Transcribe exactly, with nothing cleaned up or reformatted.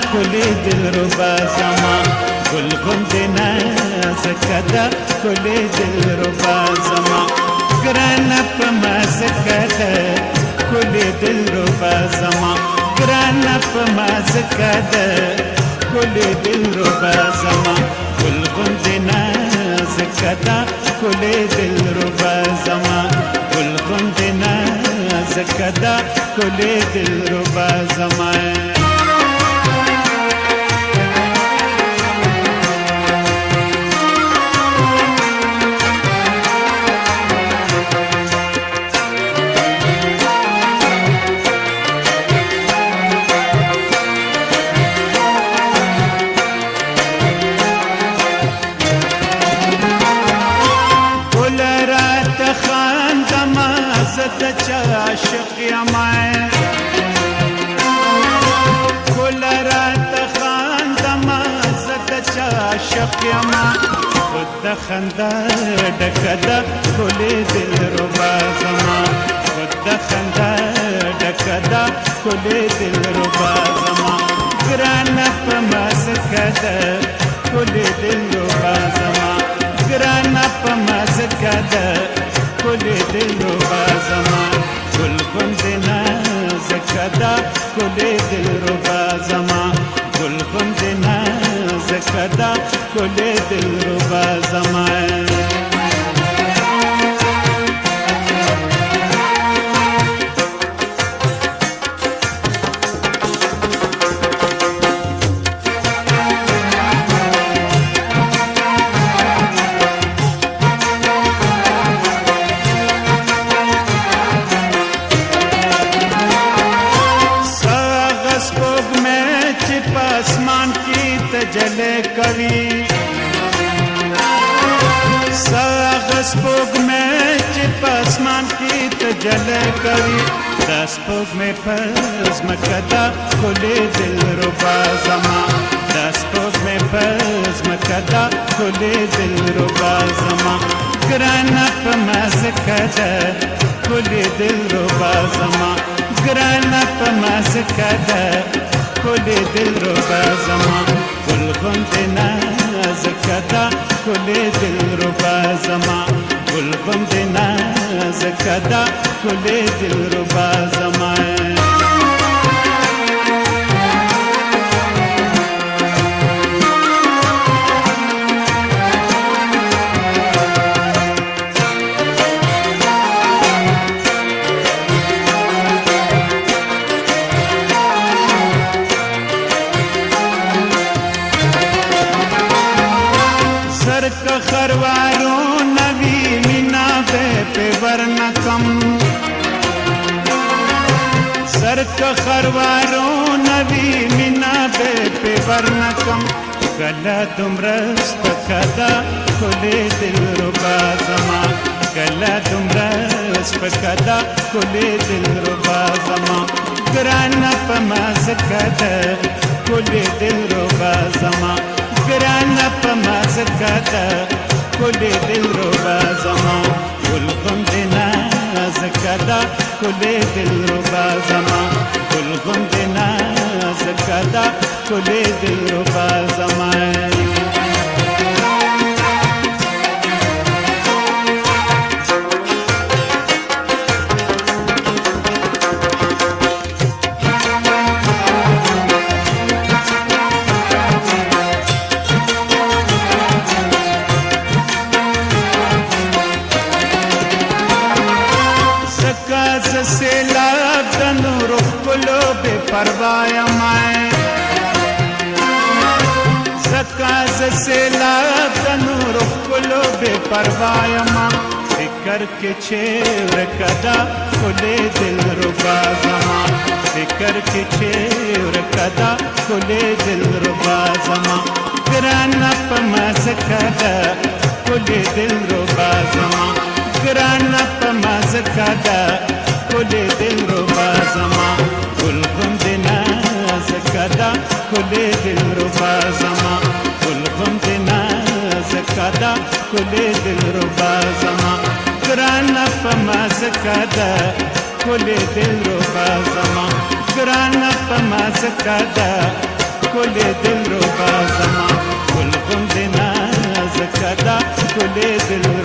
کلی دلربا زما گل غوندې نازکه ده کلی دلربا زما ګرانه په مازکه ده کلی دلربا زما ګرانه په مازکه ده کلی دلربا زما گل غوندې نازکه ده کلی دلربا زما گل غوندې نازکه ده کلی دلربا زما د چا عاشق یما کل رات خاندما زد چا عاشق یما خود د خندا ډکه ده کلی دلربا زما خود د خندا ډکه ده کلی دلربا زما ګرانه په مازکه ده کلی دلربا زما ګرانه په مازکه ده کلی دلربا زما گل غوندې نازکه ده کلی دلربا زما گل غوندې نازکه ده کلی دلربا زما आसमान की तजले कवि सगस्पुग में चिप आसमान की तजले कवि दसपुग में फज़ मकदा कुले दिलरुबा ज़मा दसपुग में फज़ मकदा कुले दिलरुबा ज़मा ग्राना पमज़कदा कुले दिलरुबा ज़मा ग्राना पमज़कदा کلی دلربا زما گل غوندې نازکه ده کلی دلربا زما گل غوندې نازکه ده کلی دلربا زما का खरवारो नवी मीना बे पे वर्णकम सर का खरवारो नवी मीना बे पे वर्णकम गला तुमरस्त कदा कुले दिलरुबा ज़मा गला तुमरस्त कदा कुले दिलरुबा ज़मा ग्राना पमज़कदा कुले दिलरुबा ज़मा ګرانه په مازکه ده کلی دلربا زما گل غوندې نازکه ده کلی دلربا زما گل غوندې نازکه ده کلی دلربا زما سیلاب د نور خپلو بے پروايا مای زکا ز سیلاب د نور خپلو بے پروايا ما فکر کې چې ورکدا کلی دلربا زما فکر کې چې ورکدا کلی دلربا زما ګرانه په مازکه ده کلی دلربا زما ګرانه په مازکه ده کلی دلربا زما گل غوندې نازکه ده کلی دلربا زما گل غوندې نازکه ده کلی دلربا زما ګرانه په مازکه ده کلی دلربا زما ګرانه په مازکه ده کل دل رو بازما گل گند نازکدا کل دل